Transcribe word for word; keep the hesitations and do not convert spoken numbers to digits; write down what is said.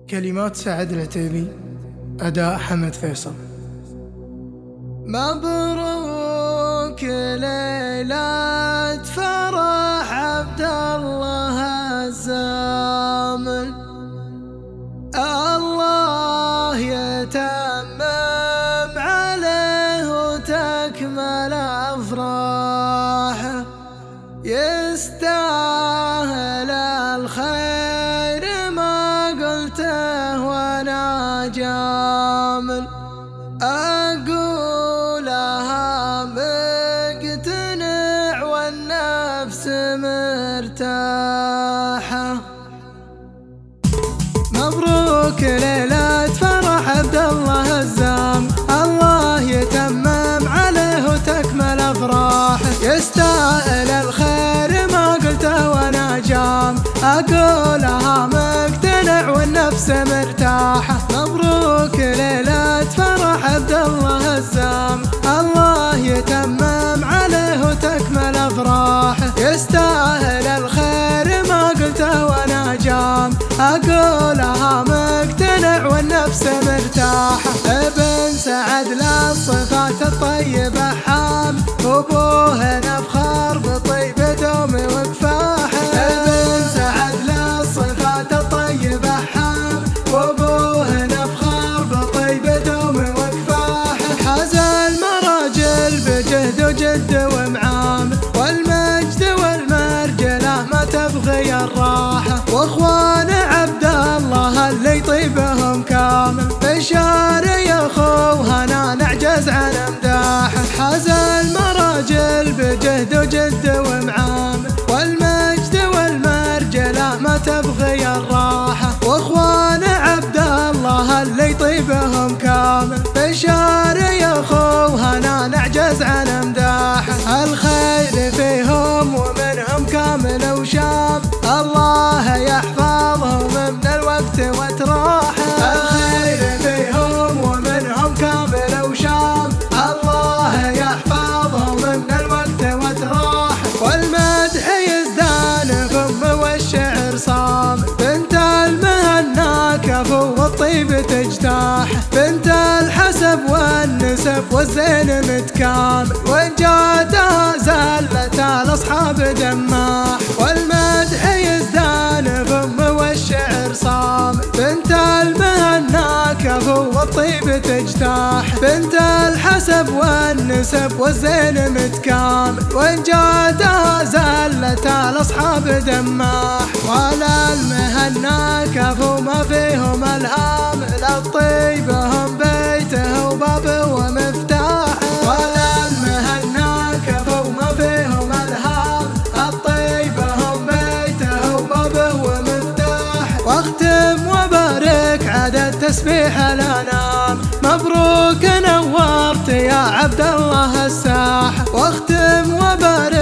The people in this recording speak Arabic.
كلمات سعد العتيبي، أداء حمد فيصل. مبروك ليلة فرح عبد الله الزامل، الله يتمم عليه وتكمل أفراحه، يستاهل الخير ما قلته وانا جامل، أقولها مقتنع والنفس مرتاحة. مبروك ليلة فرح عبد الله الزام، الله يتمم عليه وتكمل أفراحه، يستاهل الخير ما قلته وانا جام، أقولها مقتنع والنفس مرتاحة. مبروك ليلة فرح عبد الله الزام، الله يتمم عليه وتكمل أفراحه، يستاهل الخير ما قلته وانا جام، أقولها مقتنع والنفس مرتاحة. ابن سعد للصفات الطيبة حام، وابوه نفخر بطيب دوم وكفاحه. ابن سعد للصفات الطيبة حام، وابوه نفخر بطيب دوم وكفاحه، حاز المراجل بجهد وجد ومعامل، والمجد والمرجلة ما تبغي الراحة، واخوان عبد الله اللي طيبهم كامل، بشار يا اخوها انا نعجز عن امداحه. حاز المراجل بجهد وجد ومعامل، والمجد والمرجلة ما تبغي الراحة، واخوان عبد الله اللي طيبهم كامل، بشار يا اخوها انا نعجز عن امداحه. الخير فيهم ومنهم كامل وشاب، الله يحفظهم من الوقت وتراحه. الخير فيهم ومنهم كامل وشاب، الله يحفظهم من الوقت وتراحه، والمدح يزدان فم والشعر صام، بنت المهنى كفو والطيب تجتاح، بنت الحسب والنسب والزين متكامل، وإن جاتها زلت الأصحاب دماح، والمدح يزدان فم والشعر صام، بنت المهنى كفو والطيب تجتاح، بنت الحسب والنسب والزين متكامل، وإن جاتها زلت الأصحاب دماح، ولا المهنى كفو ما فيهم الهام، للطيب هم بيته وبابه ومفتاحه. ولا المهنى كفو ما فيهم الهام، الطيب هم بيته وبابه ومفتاحه. واختم وبارك عدد تسبيح الانام، مبروك نورت يا عبد الله الساحه. واختم وبارك